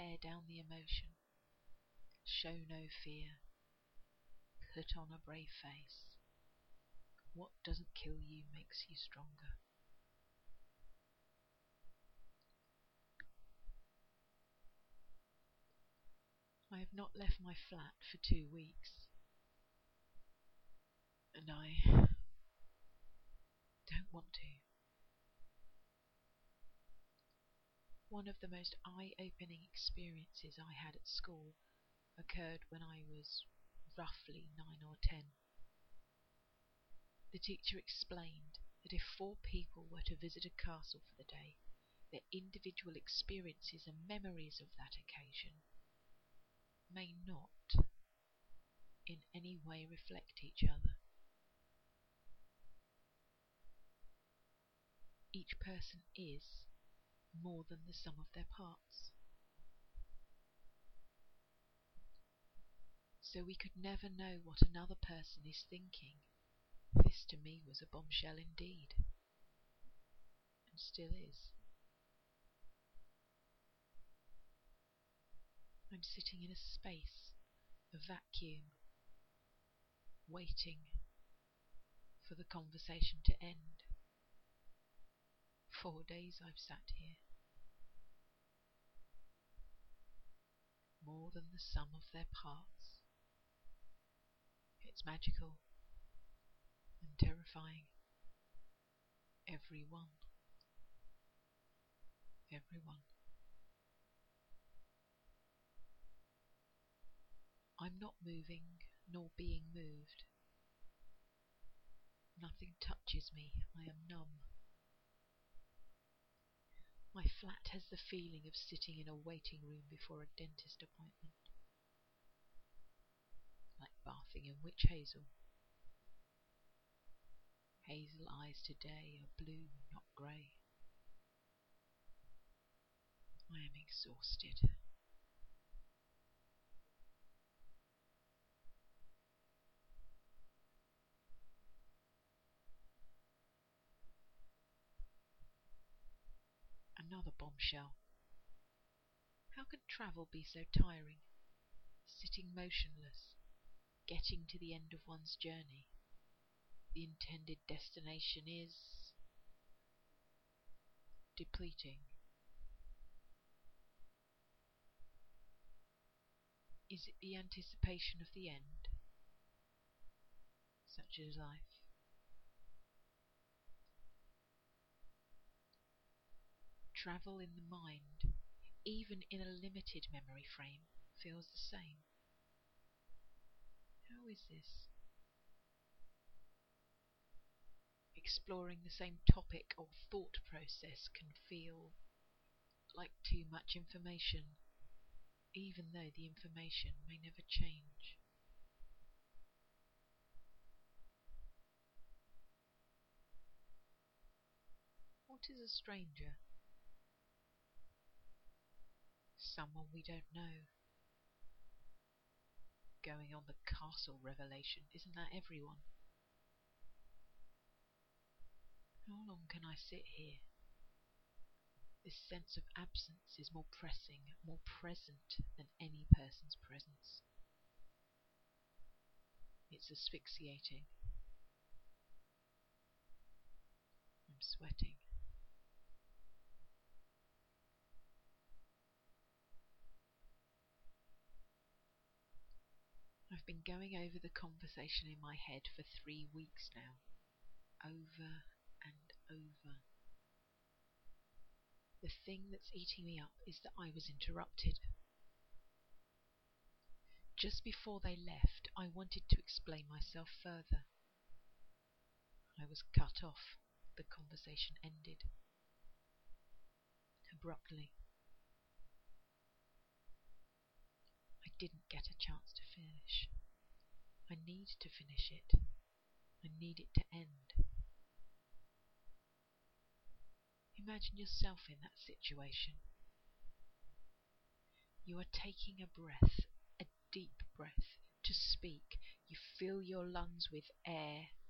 tear down the emotion. Show no fear. Put on a brave face. What doesn't kill you makes you stronger. I have not left my flat for 2 weeks, and I don't want to. One of the most eye-opening experiences I had at school occurred when I was roughly 9 or 10. The teacher explained that if 4 people were to visit a castle for the day, their individual experiences and memories of that occasion may not in any way reflect each other. Each person is more than the sum of their parts. So we could never know what another person is thinking. This to me was a bombshell indeed, and still is. I'm sitting in a space, a vacuum, waiting for the conversation to end. 4 days I've sat here. More than the sum of their parts. It's magical and terrifying. Everyone. I'm not moving nor being moved. Nothing touches me. I am numb. My flat has the feeling of sitting in a waiting room before a dentist appointment. Like bathing in witch hazel. Hazel eyes today are blue, not grey. I am exhausted. Another bombshell. How can travel be so tiring? Sitting motionless, getting to the end of one's journey. The intended destination is depleting. Is it the anticipation of the end? Such is life. Travel in the mind, even in a limited memory frame, feels the same. How is this? Exploring the same topic or thought process can feel like too much information, even though the information may never change. What is a stranger? Someone we don't know. Going on the castle revelation, isn't that everyone? How long can I sit here? This sense of absence is more pressing, more present than any person's presence. It's asphyxiating. I'm sweating. I've been going over the conversation in my head for 3 weeks now. Over and over. The thing that's eating me up is that I was interrupted. Just before they left, I wanted to explain myself further. I was cut off. The conversation ended. Abruptly. I didn't get a chance to finish. I need to finish it. I need it to end. Imagine yourself in that situation. You are taking a breath, a deep breath, to speak. You fill your lungs with air,